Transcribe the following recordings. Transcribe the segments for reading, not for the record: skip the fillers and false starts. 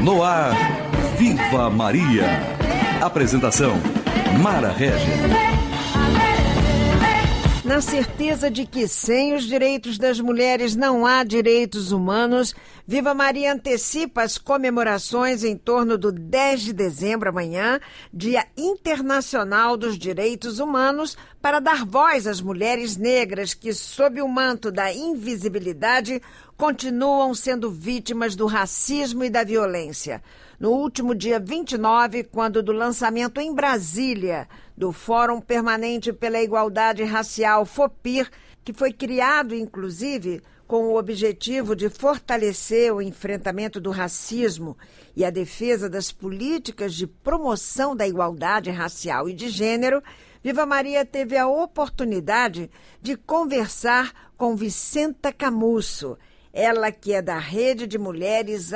No ar, Viva Maria. Apresentação, Mara Regis. Na certeza de que sem os direitos das mulheres não há direitos humanos, Viva Maria antecipa as comemorações em torno do 10 de dezembro, amanhã, Dia Internacional dos Direitos Humanos, para dar voz às mulheres negras que, sob o manto da invisibilidade, continuam sendo vítimas do racismo e da violência. No último dia 29, quando do lançamento em Brasília do Fórum Permanente pela Igualdade Racial, FOPIR, que foi criado, inclusive, com o objetivo de fortalecer o enfrentamento do racismo e a defesa das políticas de promoção da igualdade racial e de gênero, Viva Maria teve a oportunidade de conversar com Vicenta Camusso, ela que é da Rede de Mulheres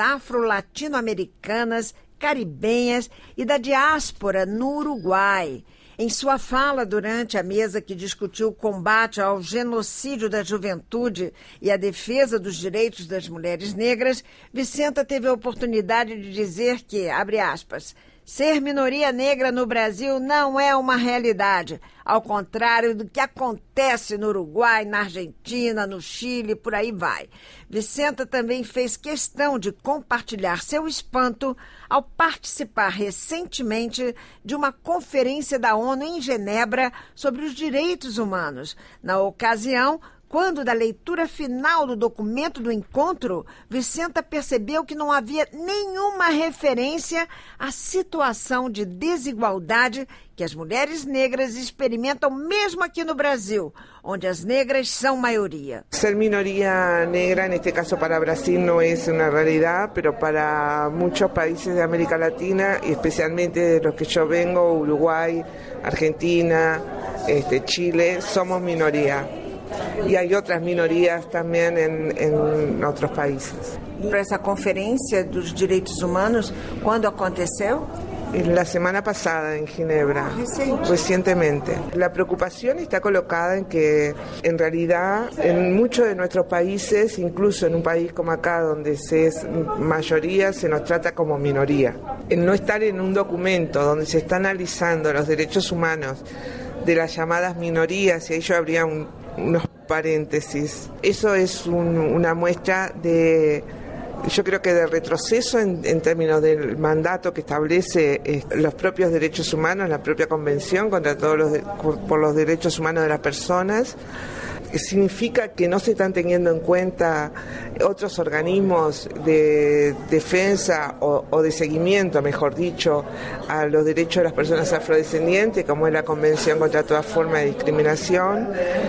Afro-Latino-Americanas, Caribenhas e da diáspora no Uruguai. Em sua fala durante a mesa que discutiu o combate ao genocídio da juventude e a defesa dos direitos das mulheres negras, Vicenta teve a oportunidade de dizer que, abre aspas, ser minoria negra no Brasil não é uma realidade, ao contrário do que acontece no Uruguai, na Argentina, no Chile, por aí vai. Vicenta também fez questão de compartilhar seu espanto ao participar recentemente de uma conferência da ONU em Genebra sobre os direitos humanos. Na ocasião, quando da leitura final do documento do encontro, Vicenta percebeu que não havia nenhuma referência à situação de desigualdade que as mulheres negras experimentam mesmo aqui no Brasil, onde as negras são maioria. Ser minoría negra, en este caso para Brasil, no es una realidad, pero para muchos países de América Latina, y especialmente de los que yo vengo, Uruguay, Argentina, Chile, somos minoría. E há outras minorias também em outros países. Essa conferência dos direitos humanos, quando aconteceu? La semana pasada en Ginebra, recientemente. La preocupación está colocada en que, en realidad, en muchos de nuestros países, incluso en un país como acá, donde se es mayoría, se nos trata como minoría. El no estar en un documento donde se está analizando los derechos humanos de las llamadas minorías, y ahí yo habría unos paréntesis. Eso es una muestra de, yo creo que de retroceso en términos del mandato que establece los propios derechos humanos, la propia Convención contra por los derechos humanos de las personas. Significa que no se están teniendo en cuenta otros organismos de defensa o de seguimiento, mejor dicho, a los derechos de las personas afrodescendientes, como es la Convención contra toda forma de discriminación,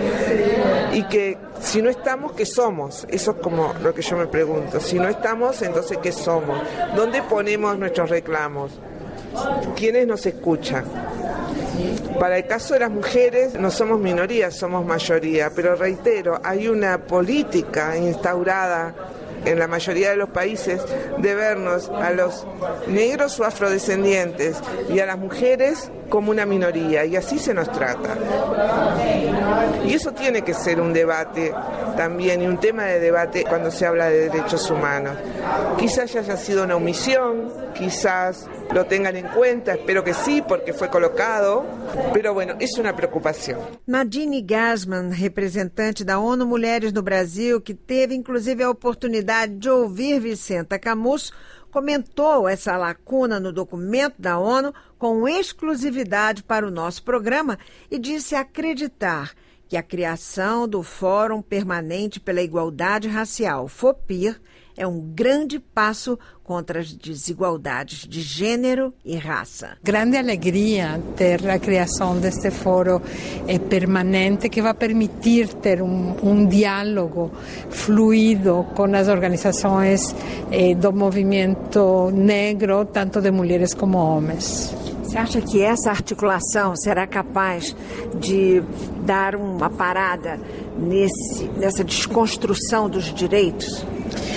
y que si no estamos, ¿qué somos? Eso es como lo que yo me pregunto. Si no estamos, entonces ¿qué somos? ¿Dónde ponemos nuestros reclamos? ¿Quiénes nos escuchan? Para el caso de las mujeres no somos minoría, somos mayoría, pero reitero, hay una política instaurada en la mayoría de los países de vernos a los negros o afrodescendientes y a las mujeres como una minoría, y así se nos trata. Y eso tiene que ser un debate también, y un tema de debate cuando se habla de derechos humanos. Quizás haya sido una omisión, quizás lo tengan en cuenta, espero que sí, porque fue colocado, pero bueno, es una preocupación. Nadine Gassman, representante da ONU Mulheres no Brasil, que teve inclusive a oportunidade de ouvir Vicenta Camusso, comentou essa lacuna no documento da ONU com exclusividade para o nosso programa e disse acreditar que a criação do Fórum Permanente pela Igualdade Racial, FOPIR, é um grande passo contra as desigualdades de gênero e raça. Grande alegria ter a criação deste fórum permanente que vai permitir ter um diálogo fluido com as organizações do movimento negro, tanto de mulheres como homens. Você acha que essa articulação será capaz de dar uma parada nessa desconstrução dos direitos?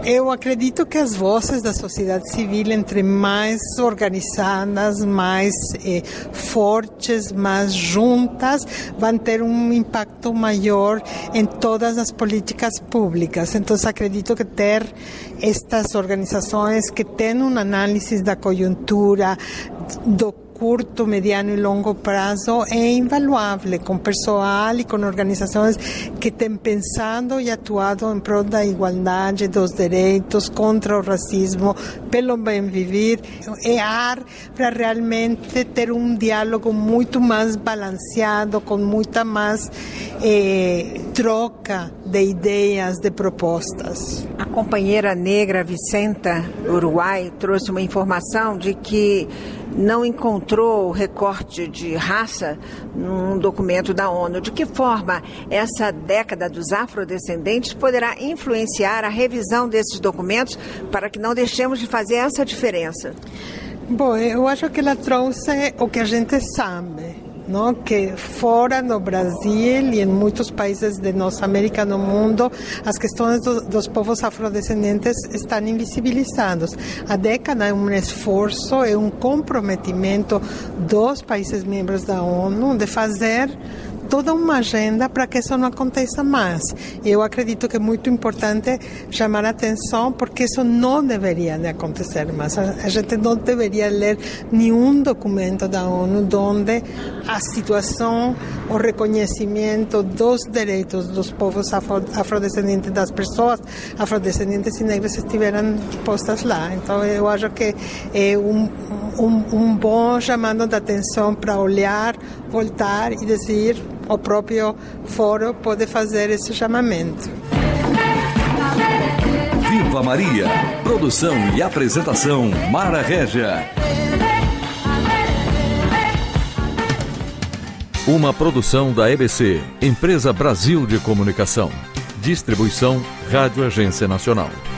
Eu acredito que as vozes da sociedade civil, entre mais organizadas, mais fortes, mais juntas, vão ter um impacto maior em todas as políticas públicas. Então, acredito que ter estas organizações que têm uma análise da conjuntura, do curto, mediano e longo prazo é invaluável, com pessoal e com organizações que têm pensado e atuado em prol da igualdade, dos direitos, contra o racismo, pelo bem viver, para realmente ter um diálogo muito mais balanceado, com muita mais troca de ideias, de propostas. A companheira negra Vicenta, do Uruguai, trouxe uma informação de que não encontrou o recorte de raça num documento da ONU. De que forma essa década dos afrodescendentes poderá influenciar a revisão desses documentos para que não deixemos de fazer essa diferença? Bom, eu acho que ela trouxe o que a gente sabe, não? Que fora do Brasil e em muitos países de nossa América no mundo, as questões dos povos afrodescendentes estão invisibilizados. A década é um esforço, é um comprometimento dos países membros da ONU de fazer toda uma agenda para que isso não aconteça mais. Eu acredito que é muito importante chamar a atenção, porque isso não deveria de acontecer mais. A gente não deveria ler nenhum documento da ONU onde a situação, o reconhecimento dos direitos dos povos afrodescendentes, das pessoas afrodescendentes e negras estiveram postas lá. Então, eu acho que é um bom chamado de atenção para olhar, voltar e dizer, o próprio fórum pode fazer esse chamamento. Viva Maria! Produção e apresentação, Mara Régia. Uma produção da EBC, Empresa Brasil de Comunicação. Distribuição, Rádio Agência Nacional.